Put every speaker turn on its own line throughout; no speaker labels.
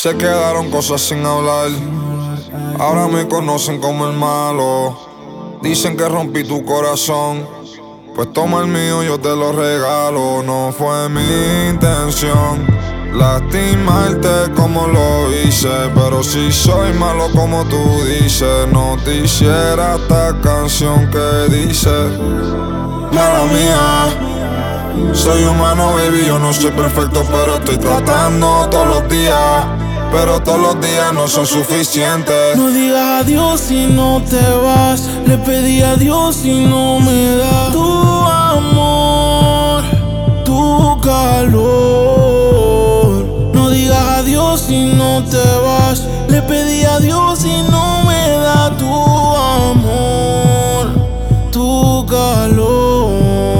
Se quedaron cosas sin hablar. Ahora me conocen como el malo. Dicen que rompí tu corazón. Pues toma el mío, yo te lo regalo. No fue mi intención lastimarte como lo hice, pero si soy malo como tú dices, no te hiciera esta canción que dice: mala mía, soy humano, baby, yo no soy perfecto, pero estoy tratando todos los días. Pero todos los días no son suficientes.
No digas adiós si no te vas. Le pedí a Dios si no me da tu amor, tu calor. No digas adiós si no te vas. Le pedí a Dios si no me da tu amor, tu calor.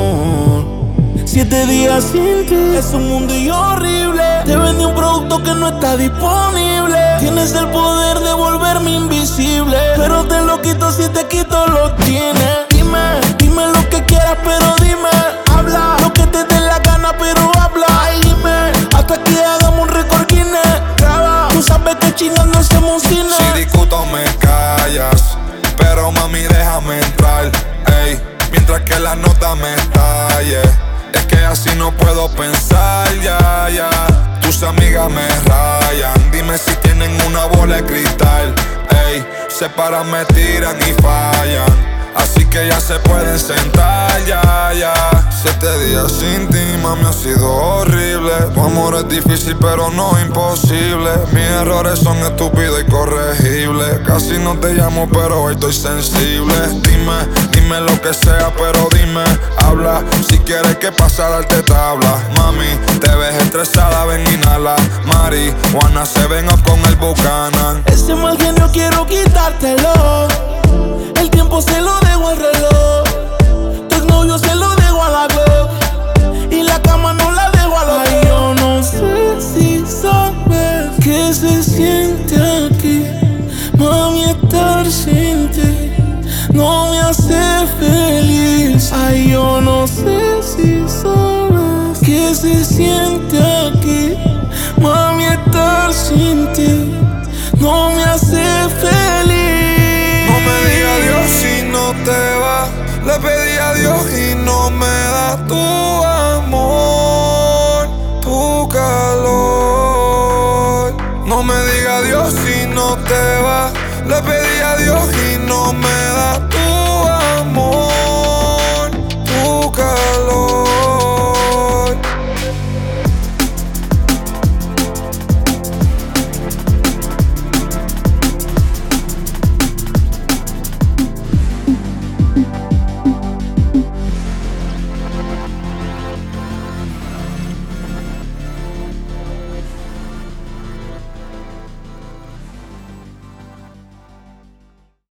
7 días sin ti es un mundo y horrible. Te vendí un producto que no está disponible. Tienes el poder de volverme invisible, pero te lo quito si te quito lo tienes. Dime lo que quieras, pero dime. Habla lo que te dé la gana, pero habla. Ay, dime, hasta que hagamos un récord Guinness. Graba, tú sabes que chingando hacemos un cine.
Si discuto me callas, pero mami déjame entrar, ey, mientras que la nota me estalle. Es que así no puedo pensar, ya. Tus amigas me rayan. Dime si tienen una bola de cristal, ey, se paran, me tiran y fallan. Así que ya se pueden sentar, ya. 7 días sin ti, mami, ha sido horrible. Tu amor es difícil, pero no imposible. Mis errores son estúpidos y corregibles. Casi no te llamo, pero hoy estoy sensible. Dime lo que sea, pero dime, habla. Si quieres que pase a darte tabla. Mami, te ves estresada, ven, inhala. Marihuana, se ven up con el Buchanan.
Ese mal genio quiero quitártelo. El tiempo se lo dejo al reloj. Tu exnovio se lo dejo a la Glock. Y la cama no la dejo a la. Ay, yo no sé si sabes que se siente aquí. Mami, estar sin ti no me hace feliz. Ay, yo no sé si sabes que se siente aquí. Mami, estar sin ti no me hace feliz.
No me digas adiós si no te vas. Le pedí